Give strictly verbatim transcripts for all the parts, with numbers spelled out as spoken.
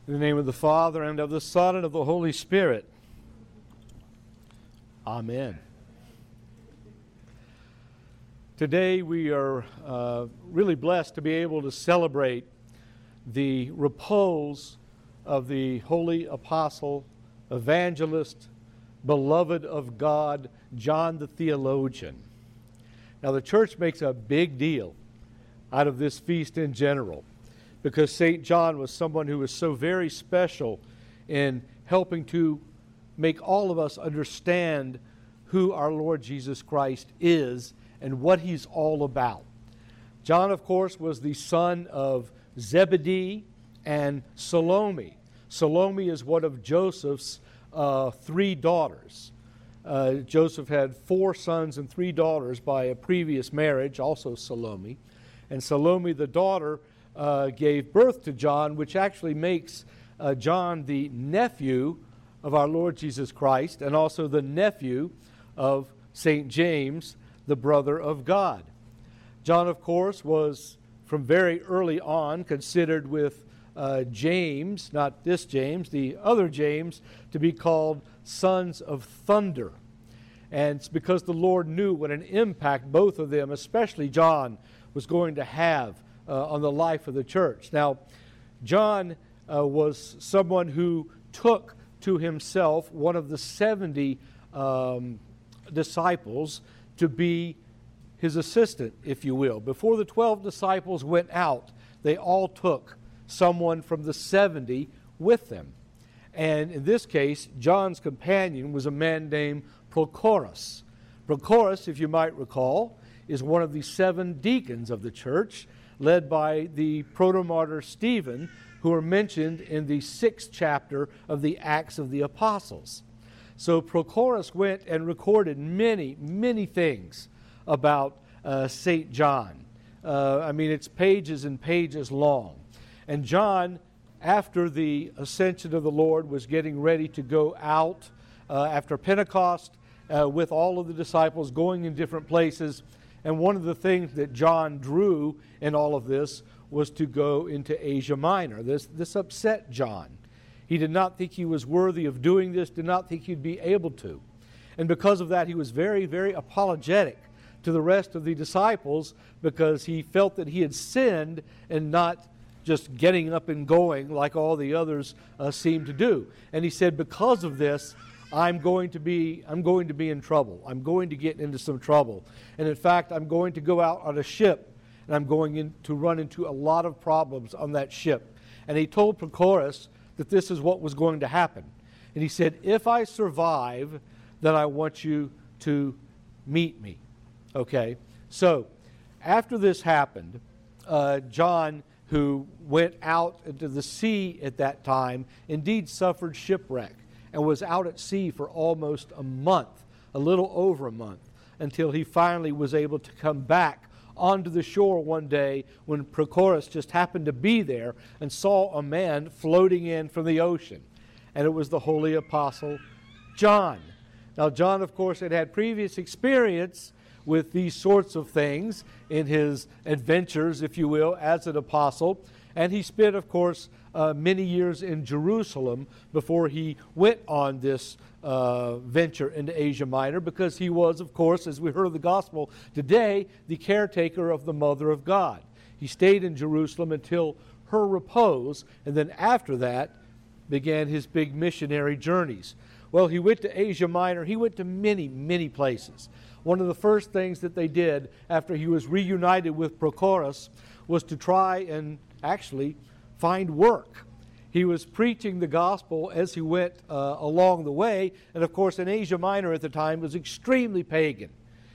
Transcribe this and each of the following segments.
In the name of the Father, and of the Son, and of the Holy Spirit. Amen. Today we are uh, really blessed to be able to celebrate the repose of the holy apostle, evangelist, beloved of God, John the theologian. Now the church makes a big deal out of this feast in general, because Saint John was someone who was so very special in helping to make all of us understand who our Lord Jesus Christ is and what he's all about. John, of course, was the son of Zebedee and Salome. Salome is one of Joseph's uh, three daughters. Uh, Joseph had four sons and three daughters by a previous marriage, also Salome. And Salome, the daughter, Uh, gave birth to John, which actually makes uh, John the nephew of our Lord Jesus Christ, and also the nephew of Saint James, the brother of God. John, of course, was from very early on considered with uh, James, not this James, the other James, to be called sons of thunder. And it's because the Lord knew what an impact both of them, especially John, was going to have Uh, on the life of the church. Now, John uh, was someone who took to himself one of the seventy um, disciples to be his assistant, if you will. Before the twelve disciples went out, they all took someone from the seventy with them. And in this case, John's companion was a man named Prochorus. Prochorus, if you might recall, is one of the seven deacons of the church, led by the protomartyr Stephen, who are mentioned in the sixth chapter of the Acts of the Apostles. So Prochorus went and recorded many, many things about uh, Saint John. Uh, I mean, it's pages and pages long. And John, after the ascension of the Lord, was getting ready to go out uh, after Pentecost uh, with all of the disciples going in different places. And one of the things that John drew in all of this was to go into Asia Minor. This, this upset John. He did not think he was worthy of doing this, did not think he'd be able to. And because of that, he was very, very apologetic to the rest of the disciples, because he felt that he had sinned and not just getting up and going like all the others uh, seemed to do. And he said, because of this, I'm going to be I'm going to be in trouble. I'm going to get into some trouble. And in fact, I'm going to go out on a ship, and I'm going in to run into a lot of problems on that ship. And he told Prochorus that this is what was going to happen. And he said, if I survive, then I want you to meet me. Okay? So, after this happened, uh, John, who went out into the sea at that time, indeed suffered shipwreck, and was out at sea for almost a month, a little over a month, until he finally was able to come back onto the shore one day when Prochorus just happened to be there and saw a man floating in from the ocean. And it was the holy apostle John. Now, John, of course, had had previous experience with these sorts of things in his adventures, if you will, as an apostle. And he spent, of course, uh, many years in Jerusalem before he went on this uh, venture into Asia Minor, because he was, of course, as we heard of the gospel today, the caretaker of the Mother of God. He stayed in Jerusalem until her repose, and then after that began his big missionary journeys. Well, he went to Asia Minor. He went to many, many places. One of the first things that they did after he was reunited with Prochorus was to try and actually find work. He was preaching the gospel as he went uh, along the way. And of course, in Asia Minor at the time was extremely pagan.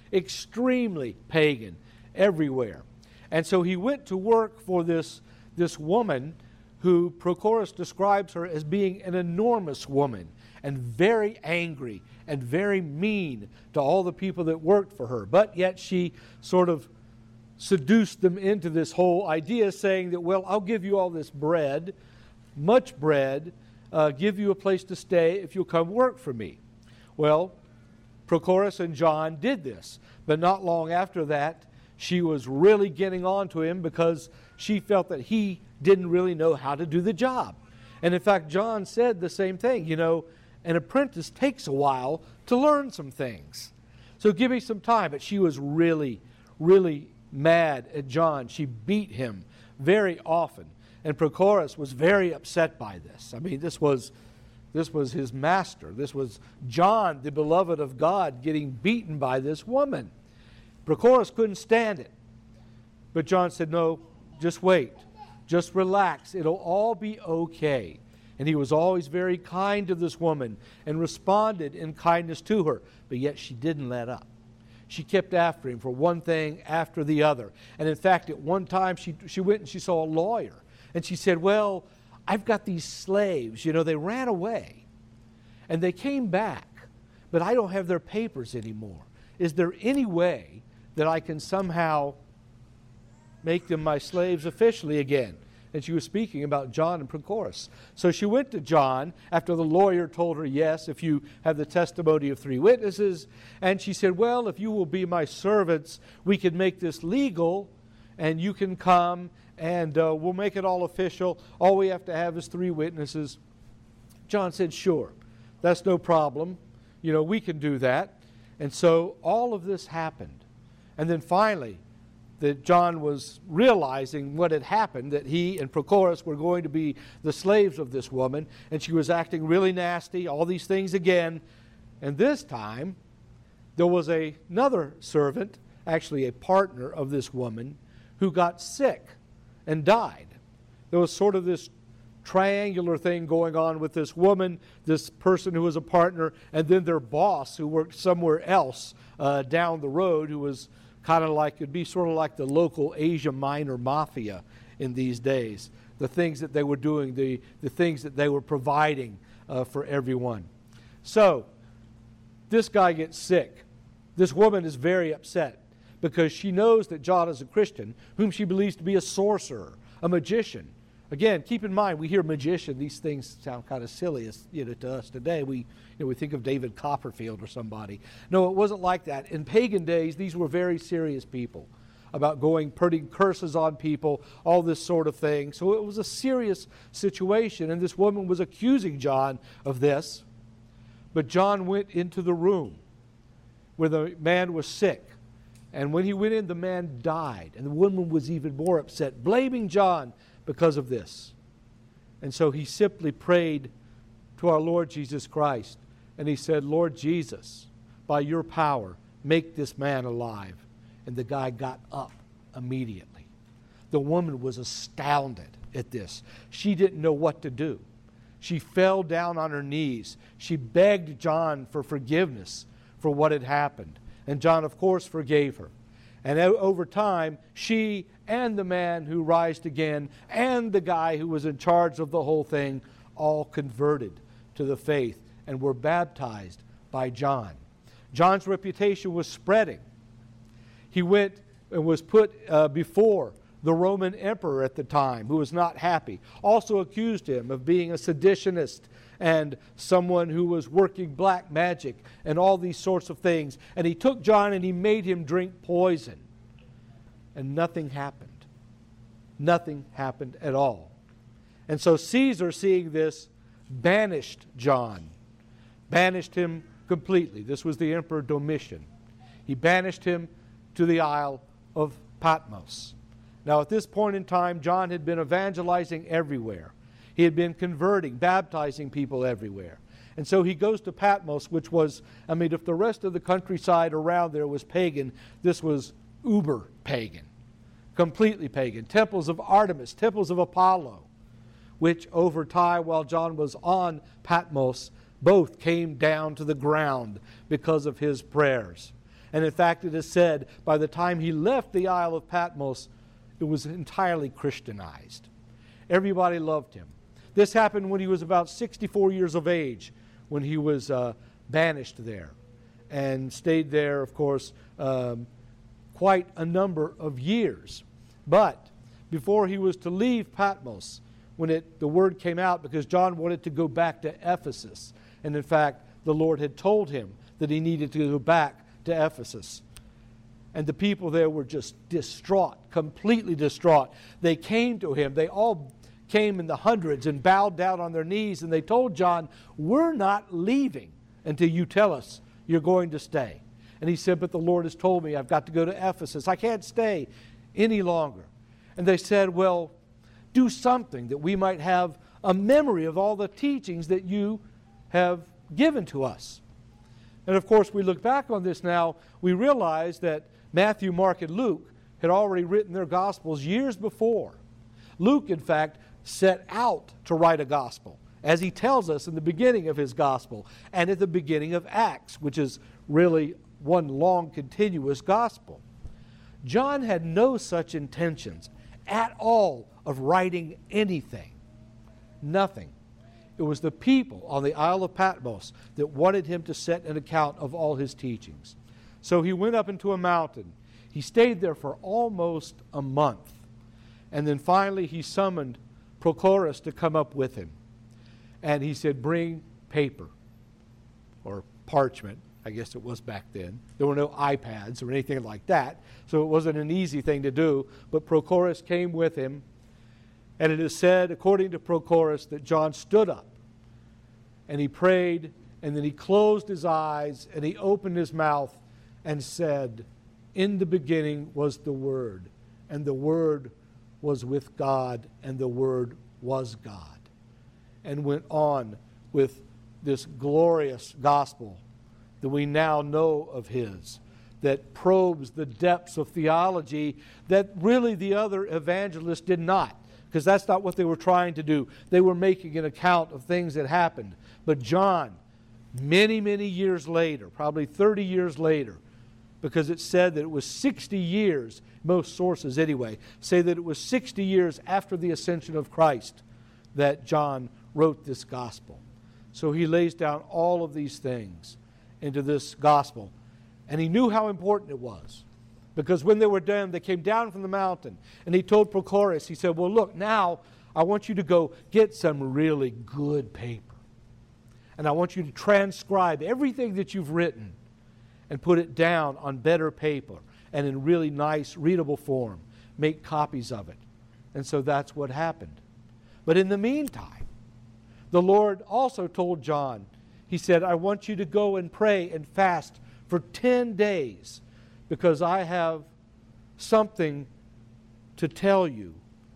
Extremely pagan everywhere. And so he went to work for this, this woman who Prochorus describes her as being an enormous woman and very angry and very mean to all the people that worked for her. But yet she sort of seduced them into this whole idea, saying that, well, I'll give you all this bread, much bread, uh, give you a place to stay if you'll come work for me. Well, Prochorus and John did this. But not long after that, she was really getting on to him because she felt that he didn't really know how to do the job. And in fact, John said the same thing. You know, an apprentice takes a while to learn some things. So give me some time. But she was really, really mad at John. She beat him very often. And Prochorus was very upset by this. I mean, this was, this was his master. This was John, the beloved of God, getting beaten by this woman. Prochorus couldn't stand it. But John said, no, just wait. Just relax. It'll all be okay. And he was always very kind to this woman and responded in kindness to her. But yet she didn't let up. She kept after him for one thing after the other. And in fact, at one time she, she went and she saw a lawyer. And she said, well, I've got these slaves. You know, they ran away. And they came back. But I don't have their papers anymore. Is there any way that I can somehow make them my slaves officially again? And she was speaking about John and Prochorus. So she went to John after the lawyer told her, yes, if you have the testimony of three witnesses. And she said, well, if you will be my servants, we can make this legal, and you can come, and uh, we'll make it all official. All we have to have is three witnesses. John said, sure, that's no problem. You know, we can do that. And so all of this happened. And then finally, that John was realizing what had happened, that he and Prochorus were going to be the slaves of this woman, and she was acting really nasty, all these things again. And this time, there was a, another servant, actually a partner of this woman, who got sick and died. There was sort of this triangular thing going on with this woman, this person who was a partner, and then their boss who worked somewhere else uh, down the road, who was kind of like, it'd be sort of like the local Asia Minor mafia in these days. The things that they were doing, the, the things that they were providing uh, for everyone. So, this guy gets sick. This woman is very upset because she knows that John is a Christian, whom she believes to be a sorcerer, a magician. Again, keep in mind, we hear magician, these things sound kind of silly as, you know, to us today. We, you know, we think of David Copperfield or somebody. No, it wasn't like that. In pagan days, these were very serious people about going, putting curses on people, all this sort of thing. So it was a serious situation, and this woman was accusing John of this. But John went into the room where the man was sick. And when he went in, the man died. And the woman was even more upset, blaming John because of this. And so he simply prayed to our Lord Jesus Christ. And he said, Lord Jesus, by your power, make this man alive. And the guy got up immediately. The woman was astounded at this. She didn't know what to do. She fell down on her knees. She begged John for forgiveness for what had happened. And John, of course, forgave her. And over time, she and the man who rised again and the guy who was in charge of the whole thing all converted to the faith and were baptized by John. John's reputation was spreading. He went and was put uh, before the Roman emperor at the time, who was not happy. Also accused him of being a seditionist and someone who was working black magic and all these sorts of things. And he took John and he made him drink poison. And nothing happened. Nothing happened at all. And so Caesar, seeing this, banished John. Banished him completely. This was the Emperor Domitian. He banished him to the Isle of Patmos. Now at this point in time, John had been evangelizing everywhere. He had been converting, baptizing people everywhere. And so he goes to Patmos, which was, I mean, if the rest of the countryside around there was pagan, this was uber pagan, completely pagan. Temples of Artemis, temples of Apollo, which over time, while John was on Patmos, both came down to the ground because of his prayers. And in fact, it is said, by the time he left the Isle of Patmos, it was entirely Christianized. Everybody loved him. This happened when he was about sixty-four years of age, when he was uh, banished there and stayed there, of course, um, quite a number of years. But before he was to leave Patmos, when it, the word came out, because John wanted to go back to Ephesus, and in fact, the Lord had told him that he needed to go back to Ephesus. And the people there were just distraught, completely distraught. They came to him. They all came in the hundreds and bowed down on their knees, and they told John, "We're not leaving until you tell us you're going to stay." And he said, "But the Lord has told me I've got to go to Ephesus. I can't stay any longer." And they said, "Well, do something that we might have a memory of all the teachings that you have given to us." And of course, we look back on this now, we realize that Matthew, Mark, and Luke had already written their Gospels years before. Luke, in fact, set out to write a Gospel, as he tells us in the beginning of his Gospel and at the beginning of Acts, which is really one long, continuous Gospel. John had no such intentions at all of writing anything. Nothing. It was the people on the Isle of Patmos that wanted him to set an account of all his teachings. So he went up into a mountain. He stayed there for almost a month. And then finally he summoned Prochorus to come up with him. And he said, "Bring paper," or parchment. I guess it was back then. There were no iPads or anything like that, so it wasn't an easy thing to do. But Prochorus came with him. And it is said, according to Prochorus, that John stood up and he prayed, and then he closed his eyes and he opened his mouth and said, "In the beginning was the Word, and the Word was with God, and the Word was God." And went on with this glorious gospel that we now know of his, that probes the depths of theology that really the other evangelists did not. Because that's not what they were trying to do. They were making an account of things that happened. But John, many, many years later, probably thirty years later, because it said that it was sixty years, most sources anyway, say that it was sixty years after the ascension of Christ that John wrote this gospel. So he lays down all of these things into this gospel. And he knew how important it was. Because when they were done, they came down from the mountain. And he told Prochorus, he said, "Well, look, now I want you to go get some really good paper. And I want you to transcribe everything that you've written and put it down on better paper and in really nice, readable form. Make copies of it." And so that's what happened. But in the meantime, the Lord also told John, he said, "I want you to go and pray and fast for ten days. Because I have something to tell you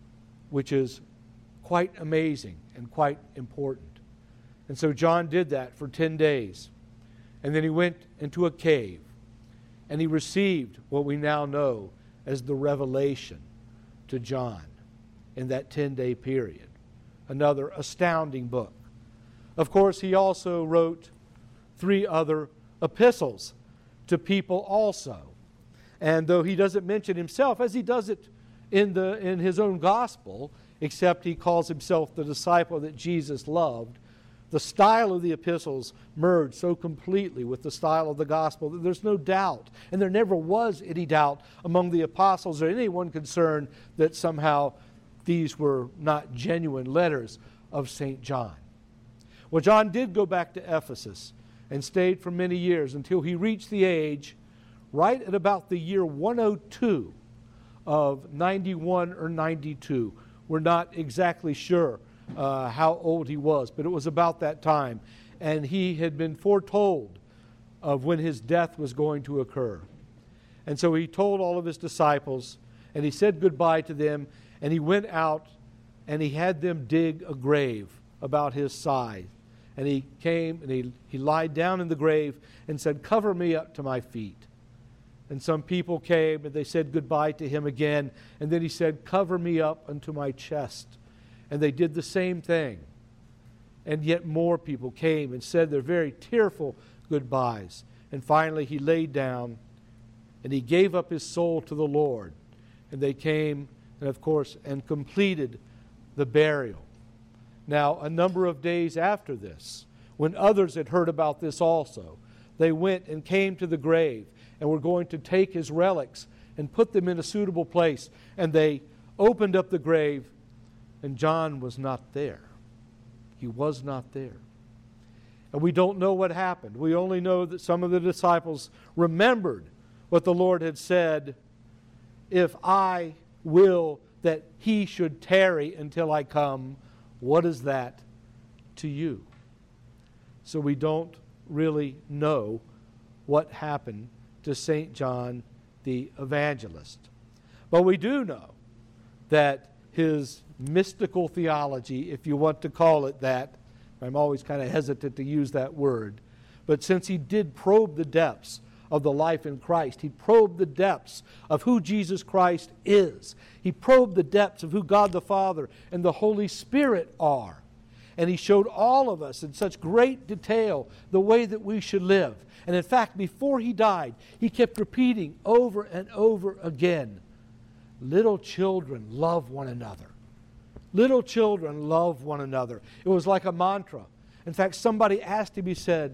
which is quite amazing and quite important." And so John did that for ten days. And then he went into a cave. And he received what we now know as the revelation to John in that ten-day period. Another astounding book. Of course, he also wrote three other epistles to people also. And though he doesn't mention himself, as he does it in, the, in his own gospel, except he calls himself the disciple that Jesus loved, the style of the epistles merged so completely with the style of the gospel that there's no doubt, and there never was any doubt among the apostles or anyone concerned that somehow these were not genuine letters of Saint John. Well, John did go back to Ephesus and stayed for many years until he reached the age right at about the year one oh two of ninety-one or ninety-two. We're not exactly sure uh, how old he was, but it was about that time. And he had been foretold of when his death was going to occur. And so he told all of his disciples, and he said goodbye to them, and he went out and he had them dig a grave about his size. And he came and he, he lied down in the grave and said, "Cover me up to my feet." And some people came and they said goodbye to him again. And then he said, "Cover me up unto my chest." And they did the same thing. And yet more people came and said their very tearful goodbyes. And finally he laid down and he gave up his soul to the Lord. And they came and of course and completed the burial. Now a number of days after this, when others had heard about this also, they went and came to the grave and were going to take his relics and put them in a suitable place. And they opened up the grave, and John was not there. He was not there. And we don't know what happened. We only know that some of the disciples remembered what the Lord had said, "If I will that he should tarry until I come. What is that to you? So we don't really know what happened to Saint John the Evangelist. But we do know that his mystical theology, if you want to call it that, I'm always kind of hesitant to use that word, but since he did probe the depths of the life in Christ, he probed the depths of who Jesus Christ is. He probed the depths of who God the Father and the Holy Spirit are. And he showed all of us in such great detail the way that we should live. And in fact, before he died, he kept repeating over and over again, little children, love one another. Little children, love one another. It was like a mantra. In fact, somebody asked him, he said,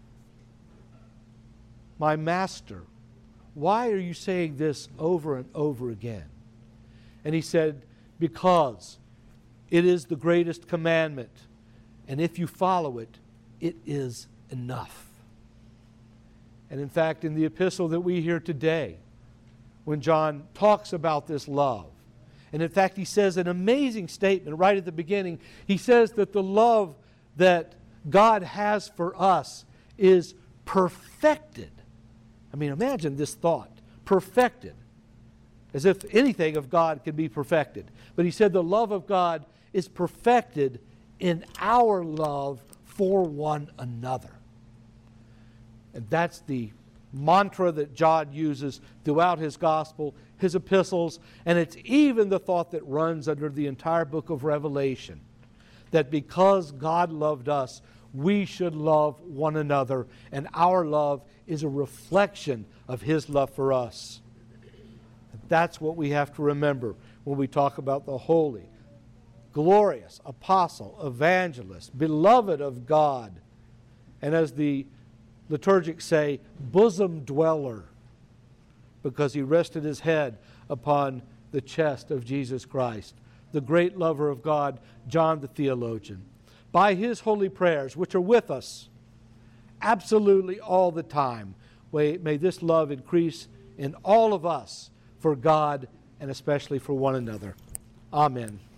my master, why are you saying this over and over again? And he said, because it is the greatest commandment, and if you follow it, it is enough. And in fact, in the epistle that we hear today, when John talks about this love, and in fact, he says an amazing statement right at the beginning. He says that the love that God has for us is perfected. I mean, imagine this thought, perfected, as if anything of God can be perfected. But he said the love of God is perfected in our love for one another. And that's the mantra that John uses throughout his gospel, his epistles, and it's even the thought that runs under the entire book of Revelation, that because God loved us, we should love one another, and our love is a reflection of his love for us. That's what we have to remember when we talk about the holy, glorious apostle, evangelist, beloved of God, and as the liturgics say, bosom dweller, because he rested his head upon the chest of Jesus Christ, the great lover of God, John the theologian. By his holy prayers, which are with us absolutely all the time, may this love increase in all of us for God and especially for one another. Amen.